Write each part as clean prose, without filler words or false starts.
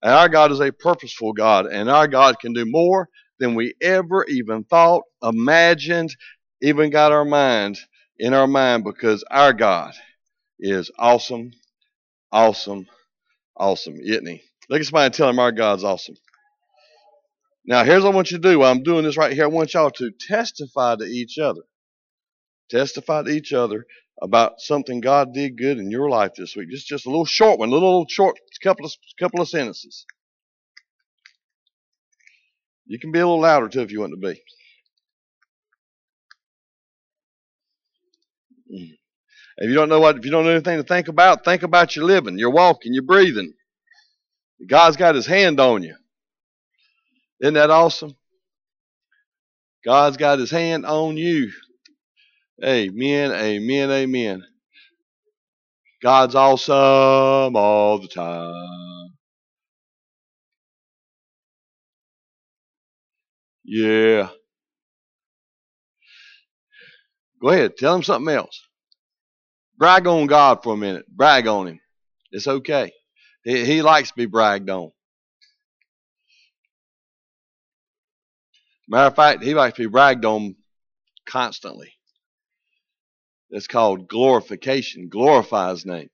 And our God is a purposeful God, and our God can do more than we ever even thought, imagined, even got in our mind, because our God is awesome, awesome, awesome, isn't he? Look at somebody and tell him our God's awesome. Now, here's what I want you to do while I'm doing this right here. I want y'all to testify to each other. Testify to each other about something God did good in your life this week. Just a little short one, little short couple of sentences. You can be a little louder too if you want to be. If you don't know anything to think about your living, your walking, your breathing. God's got his hand on you. Isn't that awesome? God's got his hand on you. Amen, amen, amen. God's awesome all the time. Yeah. Go ahead, tell him something else. Brag on God for a minute. Brag on him. It's okay. He likes to be bragged on. Matter of fact, he likes to be bragged on constantly. It's called glorification. Glorify his name.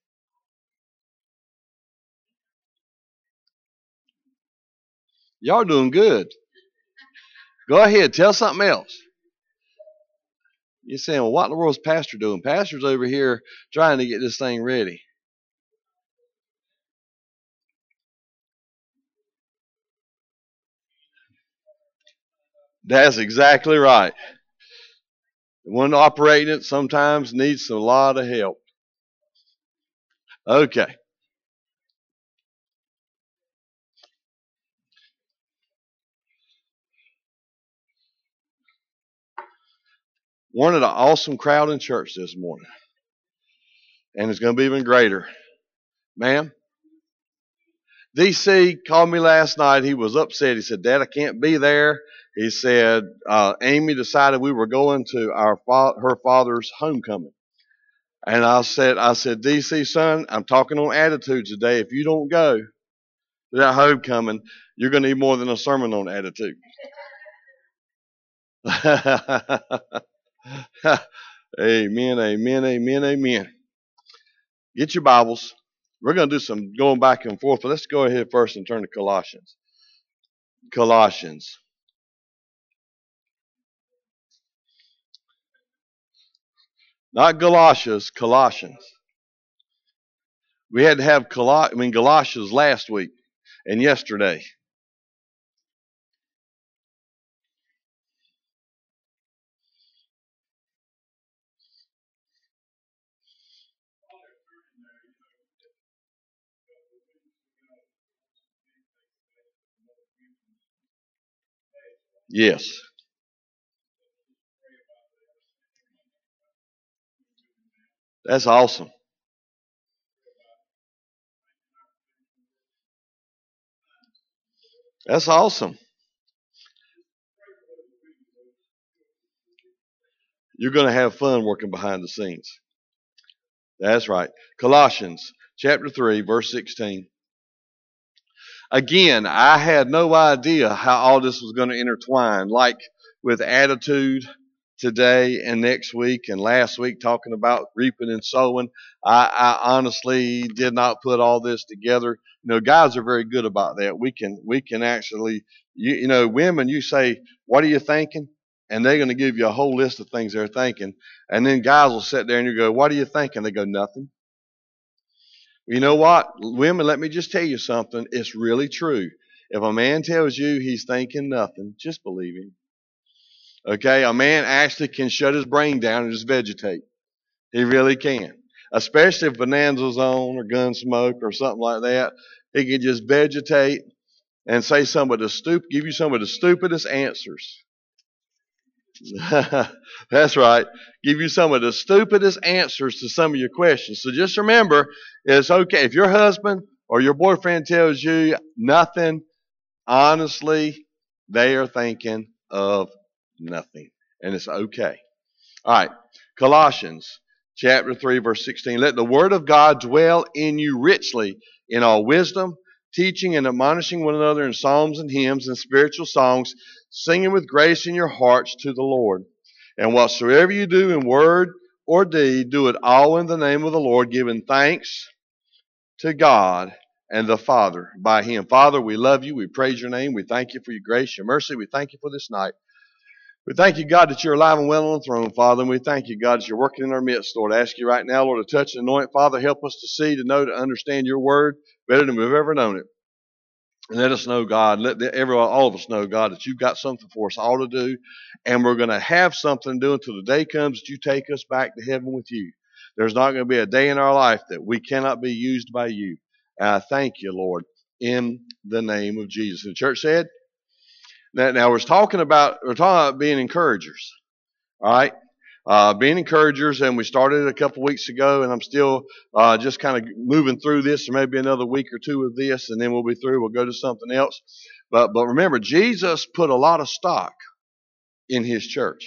Y'all doing good. Go ahead, tell something else. You're saying, well, what in the world's Pastor doing? Pastor's over here trying to get this thing ready. That's exactly right. The one operating it sometimes needs a lot of help. Okay. One of the awesome crowd in church this morning. And it's going to be even greater. Ma'am? DC called me last night. He was upset. He said, Dad, I can't be there. He said, Amy decided we were going to her father's homecoming. And I said, DC, son, I'm talking on attitudes today. If you don't go to that homecoming, you're going to need more than a sermon on attitude. Amen, amen, amen, amen. Get your Bibles. We're going to do some going back and forth, but let's go ahead first and turn to Colossians. Colossians. Not Galatians, Colossians. We had to have Galatians last week and yesterday. Yes. That's awesome. That's awesome. You're going to have fun working behind the scenes. That's right. Colossians chapter 3, verse 16. Again, I had no idea how all this was going to intertwine, like with attitude today and next week and last week talking about reaping and sowing. I honestly did not put all this together. You know, guys are very good about that. We can actually, you know, women, you say, what are you thinking? And they're going to give you a whole list of things they're thinking. And then guys will sit there and you go, what are you thinking? They go, nothing. You know what? Women, let me just tell you something. It's really true. If a man tells you he's thinking nothing, just believe him. Okay? A man actually can shut his brain down and just vegetate. He really can. Especially if Bonanza's on or Gunsmoke or something like that. He can just vegetate and say give you some of the stupidest answers. That's right. Give you some of the stupidest answers to some of your questions. So just remember, it's okay. If your husband or your boyfriend tells you nothing, honestly, they are thinking of nothing. And it's okay. All right. Colossians chapter 3, verse 16. Let the word of God dwell in you richly in all wisdom, teaching and admonishing one another in psalms and hymns and spiritual songs, singing with grace in your hearts to the Lord. And whatsoever you do in word or deed, do it all in the name of the Lord, giving thanks to God and the Father by Him. Father, we love you. We praise your name. We thank you for your grace, your mercy. We thank you for this night. We thank you, God, that you're alive and well on the throne, Father. And we thank you, God, that you're working in our midst, Lord. I ask you right now, Lord, to touch and anoint. Father, help us to see, to know, to understand your word better than we've ever known it. And let us know, God, all of us know, God, that you've got something for us all to do. And we're going to have something to do until the day comes that you take us back to heaven with you. There's not going to be a day in our life that we cannot be used by you. And I thank you, Lord, in the name of Jesus. And the church said, now we're talking about being encouragers. All right. Being encouragers, and we started a couple weeks ago, and I'm still just kind of moving through this, or maybe another week or two of this, and then we'll be through. We'll go to something else. But remember, Jesus put a lot of stock in his church.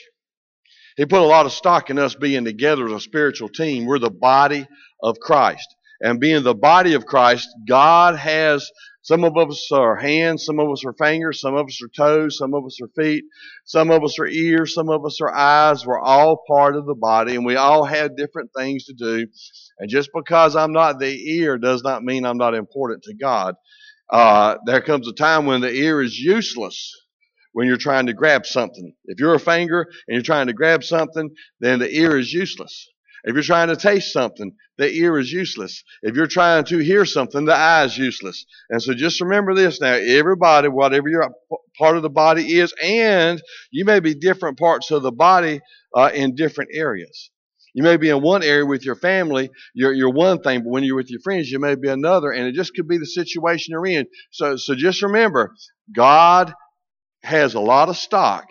He put a lot of stock in us being together as a spiritual team. We're the body of Christ. And being the body of Christ, God has, some of us are hands, some of us are fingers, some of us are toes, some of us are feet, some of us are ears, some of us are eyes. We're all part of the body, and we all have different things to do. And just because I'm not the ear does not mean I'm not important to God. There comes a time when the ear is useless when you're trying to grab something. If you're a finger and you're trying to grab something, then the ear is useless. If you're trying to taste something, the ear is useless. If you're trying to hear something, the eye is useless. And so just remember this now, everybody, whatever your part of the body is, and you may be different parts of the body in different areas. You may be in one area with your family, you're one thing, but when you're with your friends, you may be another, and it just could be the situation you're in. So just remember, God has a lot of stock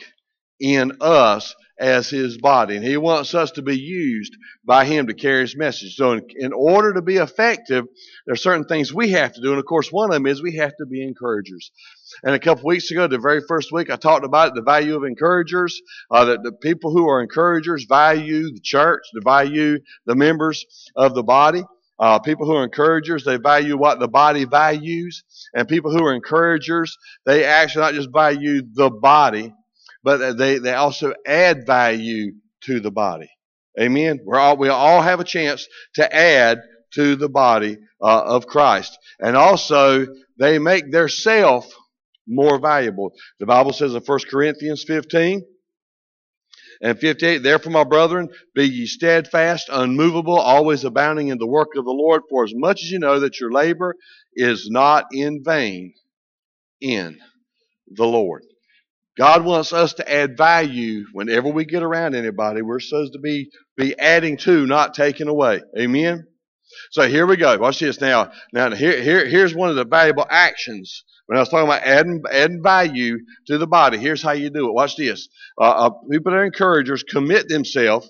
in us as his body, and he wants us to be used by him to carry his message. So in order to be effective, there are certain things we have to do, and of course one of them is we have to be encouragers. And a couple weeks ago, the very first week, I talked about the value of encouragers, that the people who are encouragers value the church, they value the members of the body. People who are encouragers, they value what the body values. And people who are encouragers, they actually not just value the body, but they also add value to the body. Amen? We all have a chance to add to the body of Christ. And also, they make their self more valuable. The Bible says in 1 Corinthians 15 and 58, therefore, my brethren, be ye steadfast, unmovable, always abounding in the work of the Lord, for as much as you know that your labor is not in vain in the Lord. God wants us to add value whenever we get around anybody. We're supposed to be adding to, not taking away. Amen? So here we go. Watch this now. Now here's one of the valuable actions. When I was talking about adding value to the body, here's how you do it. Watch this. People that are encouragers commit themselves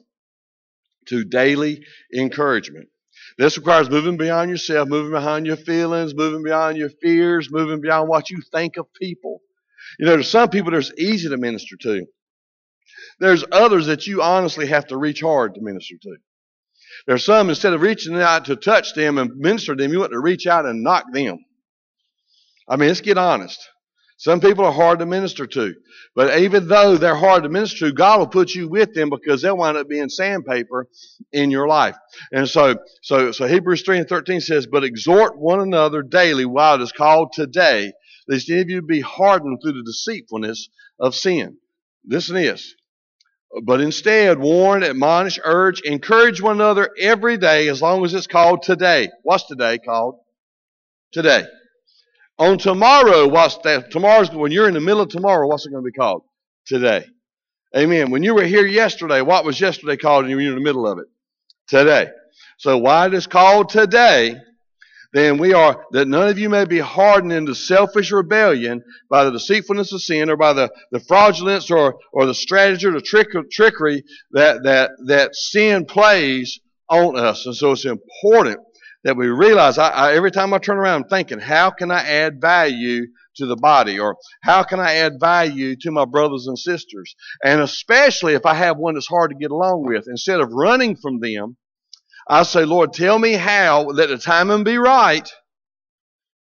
to daily encouragement. This requires moving beyond yourself, moving behind your feelings, moving beyond your fears, moving beyond what you think of people. You know, there's some people that's easy to minister to. There's others that you honestly have to reach hard to minister to. There's some, instead of reaching out to touch them and minister to them, you want to reach out and knock them. I mean, let's get honest. Some people are hard to minister to. But even though they're hard to minister to, God will put you with them because they'll wind up being sandpaper in your life. And so Hebrews 3 and 13 says, but exhort one another daily while it is called today, lest any of you be hardened through the deceitfulness of sin. Listen to this. But instead, warn, admonish, urge, encourage one another every day as long as it's called today. What's today called? Today. On tomorrow, tomorrow's, when you're in the middle of tomorrow, what's it going to be called? Today. Amen. When you were here yesterday, what was yesterday called and you were in the middle of it? Today. So why it is called today, then that none of you may be hardened into selfish rebellion by the deceitfulness of sin, or by the fraudulence or the strategy or the trickery that sin plays on us. And so it's important that we realize, every time I turn around, I'm thinking, how can I add value to the body? Or how can I add value to my brothers and sisters? And especially if I have one that's hard to get along with, instead of running from them, I say, Lord, tell me how, let the timing be right,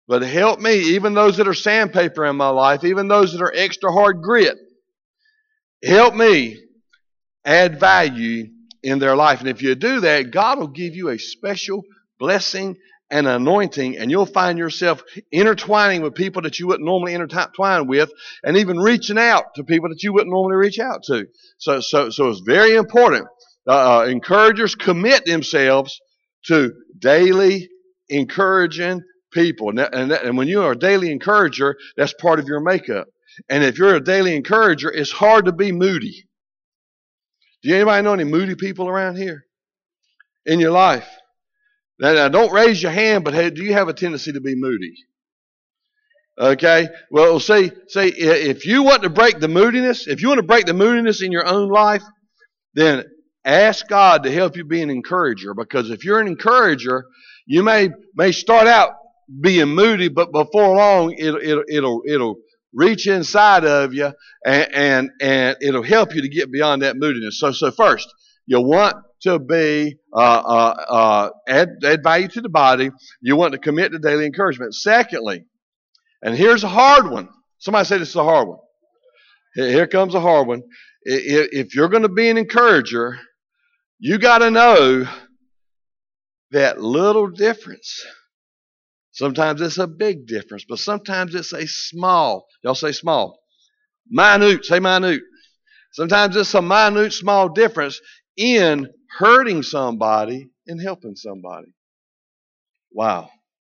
But help me, even those that are sandpaper in my life, even those that are extra hard grit, help me add value in their life. And if you do that, God will give you a special blessing and anointing, and you'll find yourself intertwining with people that you wouldn't normally intertwine with, and even reaching out to people that you wouldn't normally reach out to. So it's very important. Encouragers commit themselves to daily encouraging people. And when you are a daily encourager, that's part of your makeup. And if you're a daily encourager, it's hard to be moody. Do anybody know any moody people around here in your life? Now, don't raise your hand, but hey, do you have a tendency to be moody? Okay. Well, say if you want to break the moodiness, if you want to break the moodiness in your own life, then ask God to help you be an encourager. Because if you're an encourager, you may start out being moody, but before long, it'll reach inside of you, and it'll help you to get beyond that moodiness. So first, you want to be add value to the body. You want to commit to daily encouragement. Secondly, and here's a hard one. Somebody say this is a hard one. Here comes a hard one. If you're going to be an encourager, you got to know that little difference. Sometimes it's a big difference, but sometimes it's a small. Y'all say small. Minute. Say minute. Sometimes it's a minute, small difference in hurting somebody and helping somebody. Wow.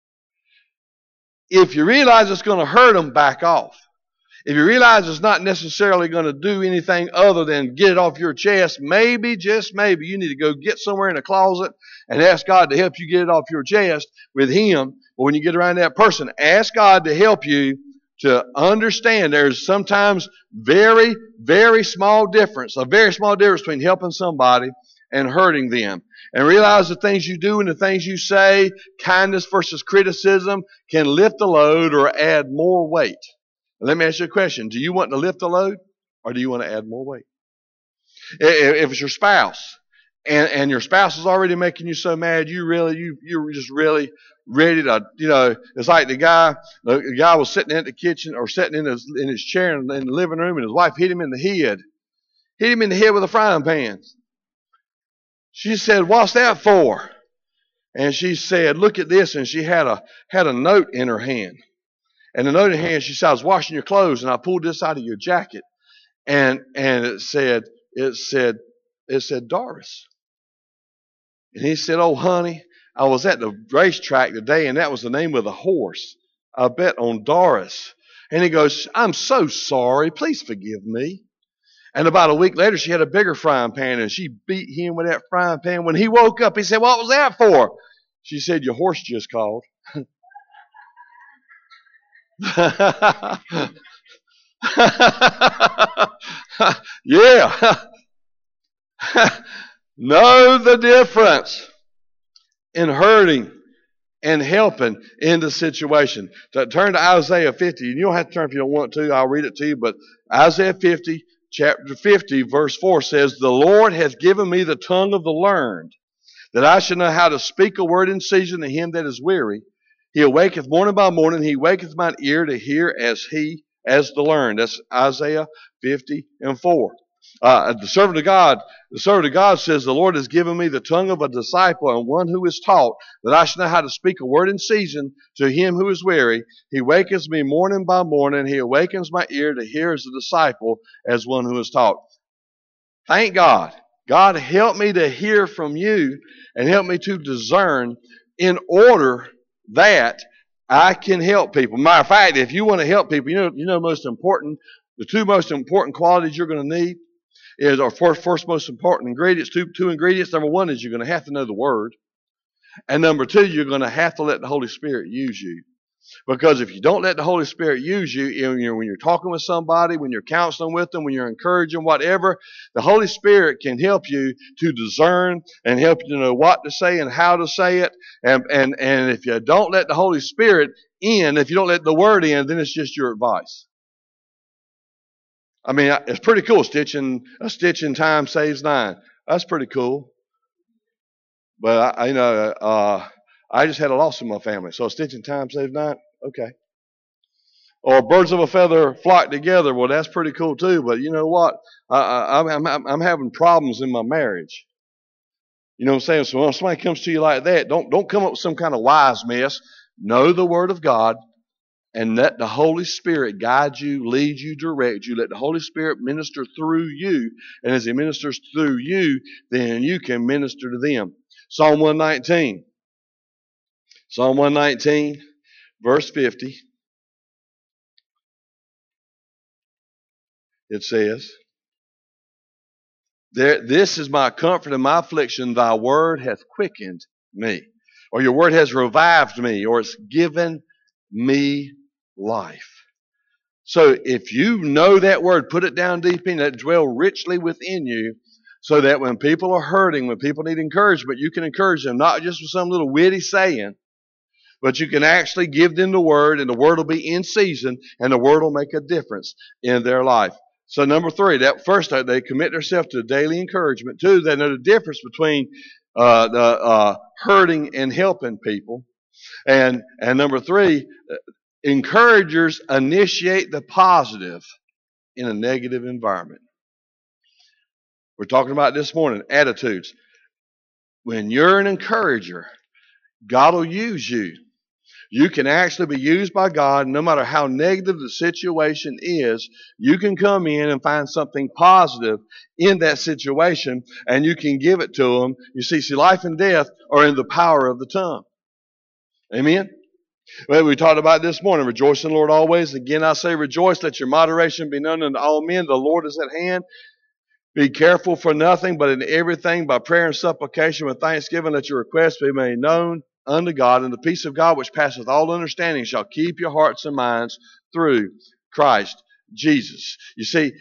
If you realize it's going to hurt them, back off. If you realize it's not necessarily going to do anything other than get it off your chest, maybe, just maybe, you need to go get somewhere in a closet and ask God to help you get it off your chest with Him. But when you get around that person, ask God to help you to understand there's sometimes very, very small difference, a very small difference between helping somebody and hurting them. And realize the things you do and the things you say, kindness versus criticism, can lift the load or add more weight. Let me ask you a question. Do you want to lift the load or do you want to add more weight? If it's your spouse and your spouse is already making you so mad, you're just really ready to, it's like the guy was sitting in the kitchen or sitting in his chair in the living room, and his wife hit him in the head with a frying pan. She said, "What's that for?" And she said, "Look at this." And she had a note in her hand. And the note in her hand, she said, "I was washing your clothes and I pulled this out of your jacket." And it said Doris. And he said, "Oh, honey, I was at the racetrack today and that was the name of the horse. I bet on Doris." And he goes, "I'm so sorry. Please forgive me." And about a week later, she had a bigger frying pan and she beat him with that frying pan. When he woke up, he said, "What was that for?" She said, "Your horse just called." Yeah. Know the difference in hurting and helping in the situation. Turn to Isaiah 50. You don't have to turn if you don't want to. I'll read it to you. But Isaiah 50, chapter 50, verse 4 says, "The Lord has given me the tongue of the learned, that I should know how to speak a word in season to him that is weary. He awaketh morning by morning. He waketh mine ear to hear as the learned." That's Isaiah 50 and 4. The servant of God says, "The Lord has given me the tongue of a disciple and one who is taught, that I should know how to speak a word in season to him who is weary. He wakens me morning by morning. He awakens my ear to hear as a disciple, as one who is taught." Thank God. God, help me to hear from you and help me to discern in order that I can help people. Matter of fact, if you want to help people, the two most important qualities you're going to need is, or first most important ingredients, two ingredients. Number one is you're going to have to know the Word. And number two, you're going to have to let the Holy Spirit use you. Because if you don't let the Holy Spirit use you, when you're talking with somebody, when you're counseling with them, when you're encouraging, whatever, the Holy Spirit can help you to discern and help you to know what to say and how to say it. And if you don't let the Holy Spirit in, if you don't let the Word in, then it's just your advice. I mean, it's pretty cool. A stitch in time saves 9. That's pretty cool. But I just had a loss in my family, so a stitch in time saves 9. Okay. Or birds of a feather flock together. Well, that's pretty cool too. But you know what? I'm having problems in my marriage. You know what I'm saying? So when somebody comes to you like that, don't come up with some kind of wise mess. Know the Word of God and let the Holy Spirit guide you, lead you, direct you. Let the Holy Spirit minister through you. And as He ministers through you, then you can minister to them. Psalm 119. Psalm 119, verse 50. It says, this is my comfort in my affliction. Thy word hath quickened me. Or your word has revived me. Or it's given me life. So if you know that word, put it down deep in it, dwell richly within you, so that when people are hurting, when people need encouragement, you can encourage them, not just with some little witty saying, but you can actually give them the word, and the word will be in season, and the word will make a difference in their life. So number 3, that first, they commit themselves to daily encouragement. 2, they know the difference between hurting and helping people. And number 3, encouragers initiate the positive in a negative environment. We're talking about this morning, attitudes. When you're an encourager, God will use you. You can actually be used by God. No matter how negative the situation is, you can come in and find something positive in that situation, and you can give it to them. You see, life and death are in the power of the tongue. Amen? Well, we talked about this morning, rejoice in the Lord always. Again, I say rejoice. Let your moderation be known unto all men. The Lord is at hand. Be careful for nothing, but in everything by prayer and supplication with thanksgiving, let your requests be made known unto God, and the peace of God which passeth all understanding shall keep your hearts and minds through Christ Jesus. You see,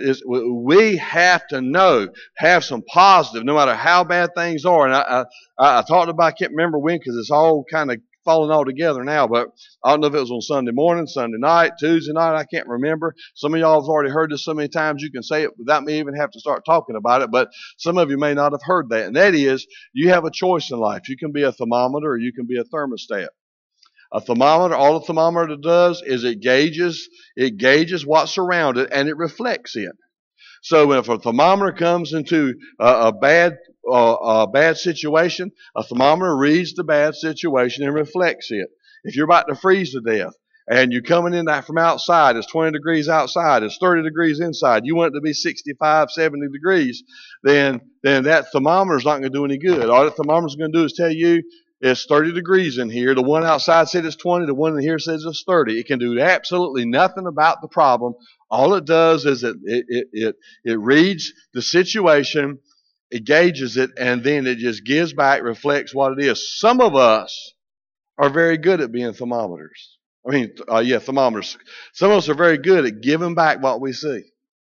we have to have some positive, no matter how bad things are. And I talked about, I can't remember when, because it's all kind of falling all together now, but I don't know if it was on Sunday morning, Sunday night, Tuesday night, I can't remember. Some of y'all have already heard this so many times you can say it without me even have to start talking about it, but some of you may not have heard that. And that is, you have a choice in life. You can be a thermometer or you can be a thermostat. A thermometer, all a thermometer does is it gauges what's around it, and it reflects it. So if a thermometer comes into a bad situation, a thermometer reads the bad situation and reflects it. If you're about to freeze to death and you're coming in from outside, it's 20 degrees outside, it's 30 degrees inside, you want it to be 65, 70 degrees, then that thermometer's not going to do any good. All the thermometer's going to do is tell you it's 30 degrees in here. The one outside said it's 20. The one in here says it's 30. It can do absolutely nothing about the problem. All it does is it reads the situation, it gauges it, and then it just gives back, reflects what it is. Some of us are very good at being thermometers. Thermometers. Some of us are very good at giving back what we see.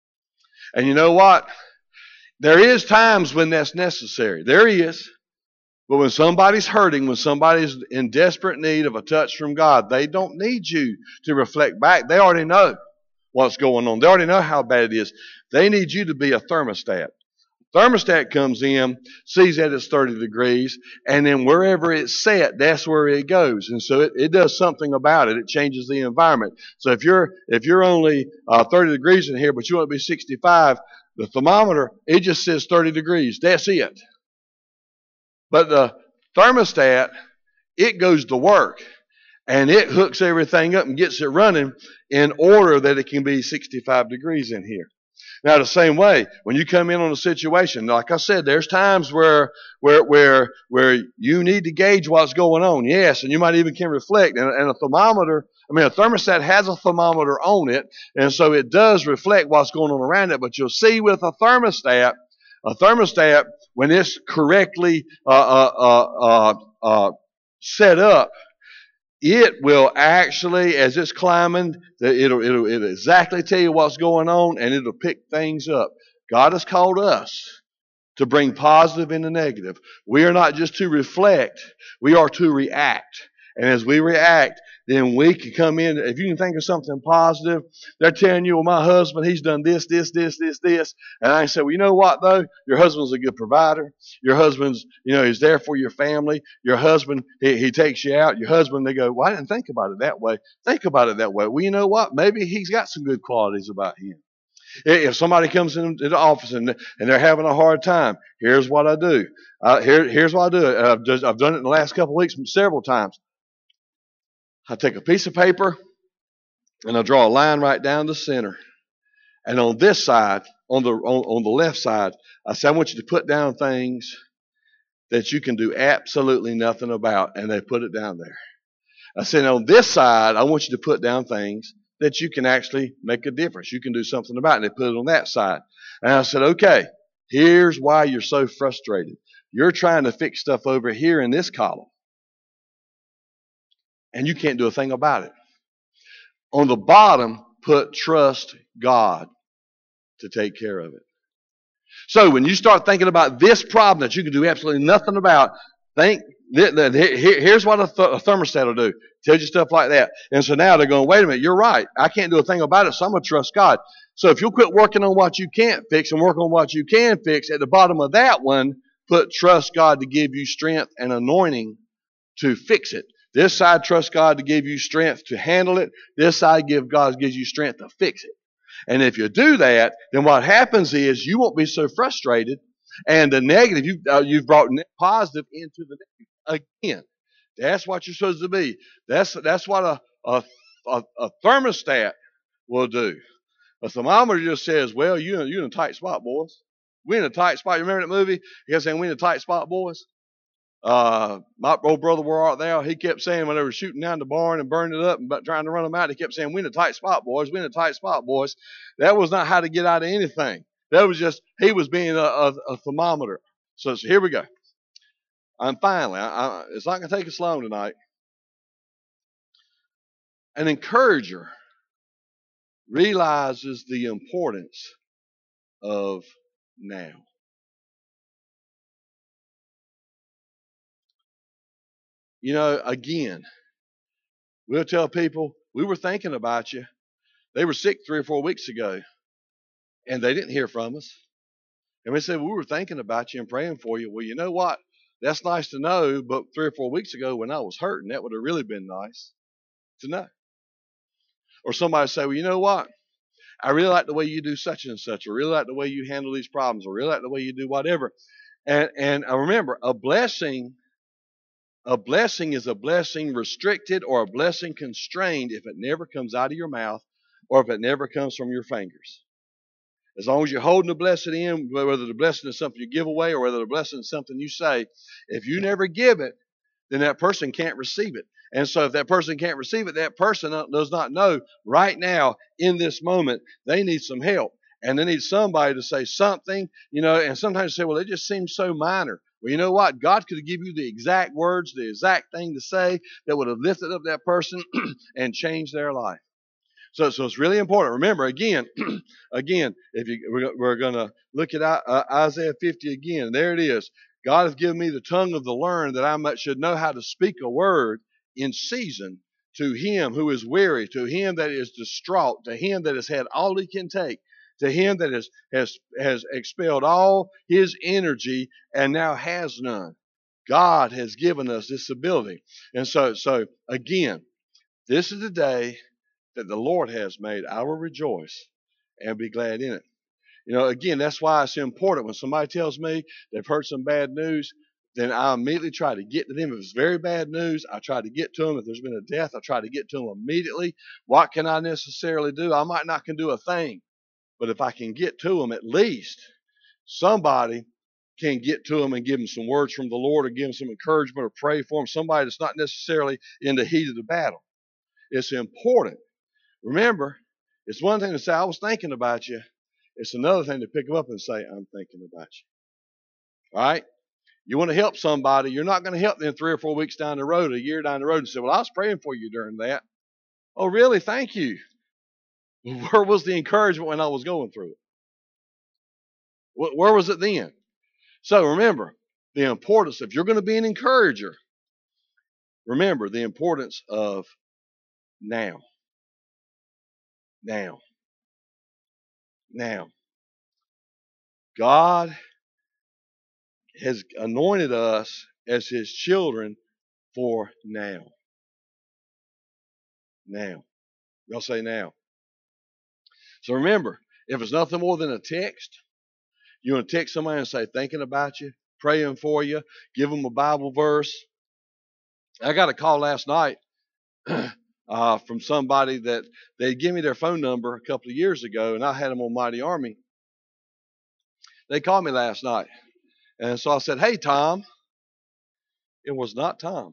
And you know what? There is times when that's necessary. There is. But when somebody's hurting, when somebody's in desperate need of a touch from God, they don't need you to reflect back. They already know what's going on. They already know how bad it is. They need you to be a thermostat. Thermostat comes in, sees that it's 30 degrees, and then wherever it's set, that's where it goes. And so it does something about it. It changes the environment. So if you're only 30 degrees in here, but you want to be 65, the thermometer, it just says 30 degrees. That's it. But the thermostat, it goes to work, and it hooks everything up and gets it running in order that it can be 65 degrees in here. Now, the same way, when you come in on a situation, like I said, there's times where you need to gauge what's going on. Yes, and you might even can reflect. And a thermostat has a thermometer on it, and so it does reflect what's going on around it. But you'll see with a thermostat, when it's correctly set up, it will actually, as it's climbing, it'll exactly tell you what's going on, and it'll pick things up. God has called us to bring positive into negative. We are not just to reflect, we are to react. And as we react, then we can come in. If you can think of something positive, they're telling you, well, my husband, he's done this, this, this, this, this. And I say, well, you know what, though? Your husband's a good provider. Your husband's, he's there for your family. Your husband, he takes you out. Your husband, they go, well, I didn't think about it that way. Think about it that way. Well, you know what? Maybe he's got some good qualities about him. If somebody comes into the office and they're having a hard time, here's what I do. Here's what I do. I've done it in the last couple of weeks several times. I take a piece of paper and I draw a line right down the center. And on this side, on the left side, I say, I want you to put down things that you can do absolutely nothing about, and they put it down there. I said, on this side, I want you to put down things that you can actually make a difference. You can do something about it. And they put it on that side. And I said, okay, here's why you're so frustrated. You're trying to fix stuff over here in this column, and you can't do a thing about it. On the bottom, put trust God to take care of it. So when you start thinking about this problem that you can do absolutely nothing about, here's what a thermostat will do. Tells you stuff like that. And so now they're going, wait a minute, you're right. I can't do a thing about it, so I'm going to trust God. So if you'll quit working on what you can't fix and work on what you can fix, at the bottom of that one, put trust God to give you strength and anointing to fix it. This side, trust God to give you strength to handle it. This side, God gives you strength to fix it. And if you do that, then what happens is you won't be so frustrated, and the negative, you've brought positive into the negative again. That's what you're supposed to be. That's what a thermostat will do. A thermometer just says, well, you're in a tight spot, boys. We're in a tight spot. You remember that movie? He kept saying, we're in a tight spot, boys. My old brother, where art thou? He kept saying when they were shooting down the barn and burning it up and trying to run them out, he kept saying, we're in a tight spot, boys. We're in a tight spot, boys. That was not how to get out of anything. That was just, he was being a thermometer. So here we go. I'm finally, it's not going to take us long tonight. An encourager realizes the importance of now. Again, we'll tell people, we were thinking about you. They were sick 3 or 4 weeks ago, and they didn't hear from us. And we said, we were thinking about you and praying for you. Well, you know what? That's nice to know, but 3 or 4 weeks ago when I was hurting, that would have really been nice to know. Or somebody say, well, you know what? I really like the way you do such and such. I really like the way you handle these problems. I really like the way you do whatever. And I remember, a blessing is a blessing restricted or a blessing constrained if it never comes out of your mouth or if it never comes from your fingers. As long as you're holding the blessing in, whether the blessing is something you give away or whether the blessing is something you say, if you never give it, then that person can't receive it. And so if that person can't receive it, that person does not know right now in this moment they need some help. And they need somebody to say something, and sometimes you say, well, it just seems so minor. Well, you know what? God could give you the exact words, the exact thing to say that would have lifted up that person and changed their life. So it's really important. Remember, again, we're going to look at Isaiah 50 again. There it is. God has given me the tongue of the learned that I should know how to speak a word in season to him who is weary, to him that is distraught, to him that has had all he can take, to him that has expelled all his energy and now has none. God has given us this ability. And so again, this is the day that the Lord has made. I will rejoice and be glad in it. Again, that's why it's important. When somebody tells me they've heard some bad news, then I immediately try to get to them. If it's very bad news, I try to get to them. If there's been a death, I try to get to them immediately. What can I necessarily do? I might not can do a thing, but if I can get to them, at least somebody can get to them and give them some words from the Lord or give them some encouragement or pray for them. Somebody that's not necessarily in the heat of the battle. It's important. Remember, it's one thing to say, I was thinking about you. It's another thing to pick them up and say, I'm thinking about you. All right? You want to help somebody, you're not going to help them 3 or 4 weeks down the road, a year down the road, and say, well, I was praying for you during that. Oh, really? Thank you. Where was the encouragement when I was going through it? Where was it then? So remember, the importance, if you're going to be an encourager, remember the importance of now, now, now. God has anointed us as his children for now. Now. Y'all say now. So remember, if it's nothing more than a text, you want to text somebody and say, thinking about you, praying for you, give them a Bible verse. I got a call last night from somebody that they gave me their phone number a couple of years ago, and I had them on Mighty Army. They called me last night. And so I said, hey, Tom. It was not Tom.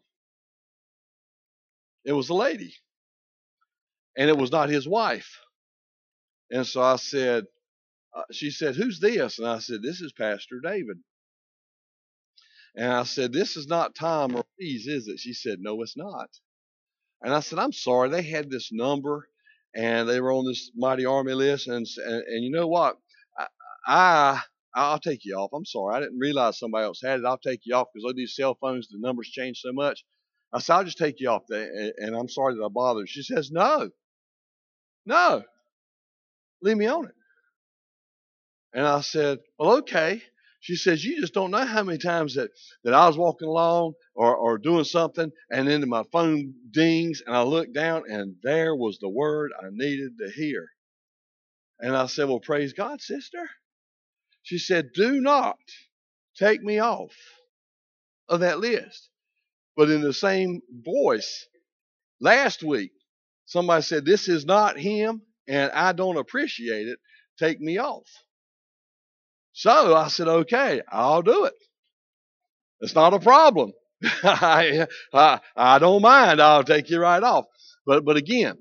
It was a lady. And it was not his wife. And so I said, she said, who's this? And I said, this is Pastor David. And I said, this is not Tom Ortiz, is it? She said, no, it's not. And I said, I'm sorry. They had this number and they were on this Mighty Army list. And you know what? I'll take you off. I'm sorry. I didn't realize somebody else had it. I'll take you off because these cell phones, the numbers change so much. I said, I'll just take you off there. And I'm sorry that I bothered. She says, no, leave me on it. And I said, well, okay. She says, you just don't know how many times that I was walking along or doing something, and then my phone dings, and I look down, and there was the word I needed to hear. And I said, well, praise God, sister. She said, do not take me off of that list. But in the same voice, last week, somebody said, this is not him, and I don't appreciate it. Take me off. So I said, okay, I'll do it. It's not a problem. I don't mind. I'll take you right off. But again,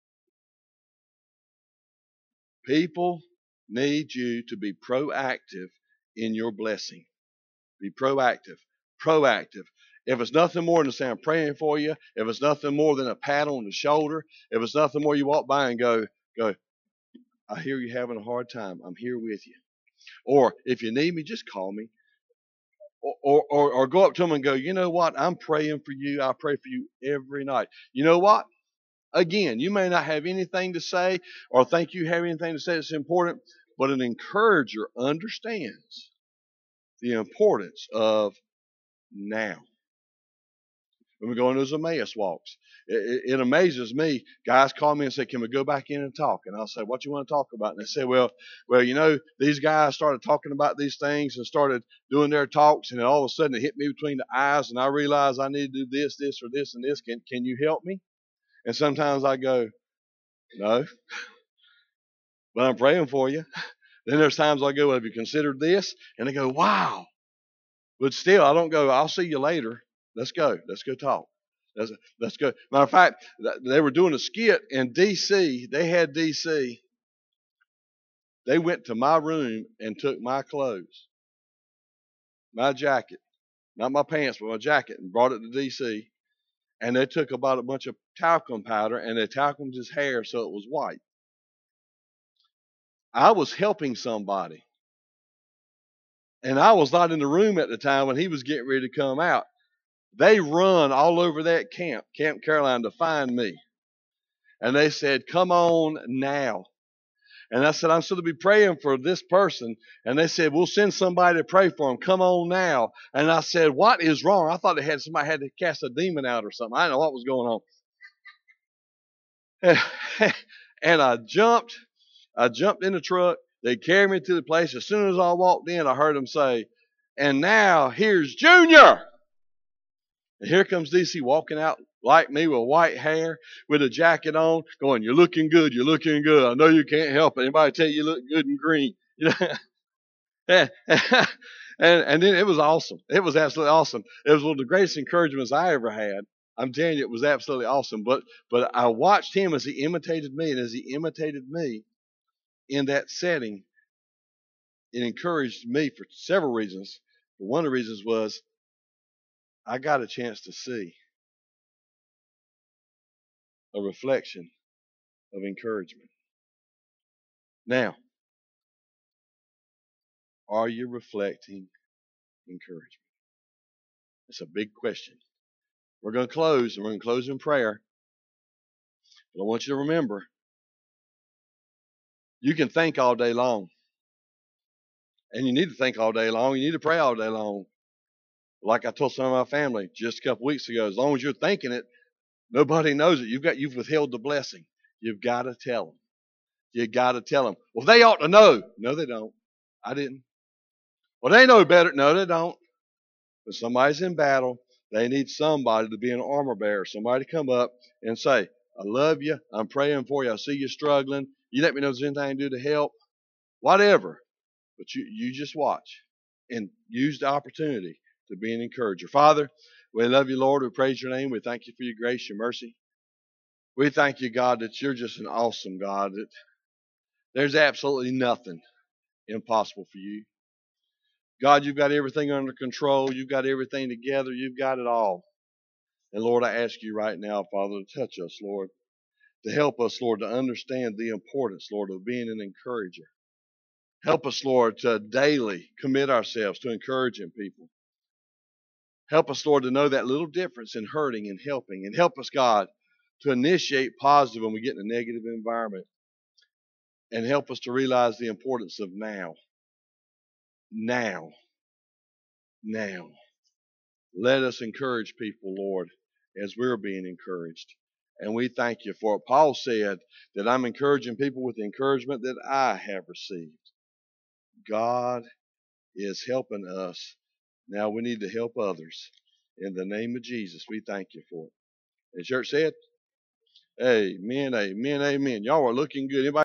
people need you to be proactive in your blessing. Be proactive. Proactive. If it's nothing more than to say I'm praying for you, if it's nothing more than a pat on the shoulder, if it's nothing more you walk by and go, I hear you having a hard time. I'm here with you. Or if you need me, just call me. Or go up to them and go, you know what? I'm praying for you. I pray for you every night. You know what? Again, you may not have anything to say or think you have anything to say that's important, but an encourager understands the importance of now. When we go on those Emmaus walks, it amazes me. Guys call me and say, can we go back in and talk? And I'll say, what you want to talk about? And they say, well, you know, these guys started talking about these things and started doing their talks, and then all of a sudden it hit me between the eyes, and I realized I need to do this, or this, and this. Can you help me? And sometimes I go, no, but I'm praying for you. Then there's times I go, well, have you considered this? And they go, wow. But still, I don't go, I'll see you later. Let's go talk. Let's go. Matter of fact, they were doing a skit in D.C. They had D.C. They went to my room and took my clothes, my jacket, not my pants, but my jacket, and brought it to D.C. And they took about a bunch of talcum powder and they talcumed his hair so it was white. I was helping somebody. And I was not in the room at the time when he was getting ready to come out. They run all over that Camp Caroline, to find me. And they said, come on now. And I said, I'm supposed to be praying for this person. And they said, we'll send somebody to pray for him. Come on now. And I said, what is wrong? I thought somebody had to cast a demon out or something. I didn't know what was going on. And I jumped in the truck. They carried me to the place. As soon as I walked in, I heard them say, and now here's Junior. And here comes DC walking out like me with white hair, with a jacket on, going, you're looking good. I know you can't help it. Anybody tell you look good and green? You know? And then it was awesome. It was absolutely awesome. It was one of the greatest encouragements I ever had. I'm telling you, it was absolutely awesome. But I watched him as he imitated me, and as he imitated me in that setting, it encouraged me for several reasons. But one of the reasons was I got a chance to see a reflection of encouragement. Now, are you reflecting encouragement? It's a big question. We're going to close, and we're going to close in prayer. But I want you to remember, you can think all day long. And you need to think all day long. You need to pray all day long. Like I told some of my family just a couple weeks ago, as long as you're thinking it, nobody knows it. You've withheld the blessing. You've got to tell them. You got to tell them. Well, they ought to know. No, they don't. I didn't. Well, they know better. No, they don't. When somebody's in battle, they need somebody to be an armor bearer. Somebody to come up and say, I love you. I'm praying for you. I see you struggling. You let me know if there's anything I can do to help. Whatever. But you just watch and use the opportunity to be an encourager. Father, we love you, Lord. We praise your name. We thank you for your grace, your mercy. We thank you, God, that you're just an awesome God, that there's absolutely nothing impossible for you. God, you've got everything under control. You've got everything together. You've got it all. And Lord, I ask you right now, Father, to touch us, Lord, to help us, Lord, to understand the importance, Lord, of being an encourager. Help us, Lord, to daily commit ourselves to encouraging people. Help us, Lord, to know that little difference in hurting and helping. And help us, God, to initiate positive when we get in a negative environment. And help us to realize the importance of now. Now. Now. Let us encourage people, Lord, as we're being encouraged. And we thank you for it. Paul said that I'm encouraging people with the encouragement that I have received. God is helping us. Now we need to help others. In the name of Jesus, we thank you for it. And church said, amen, amen, amen. Y'all are looking good. Anybody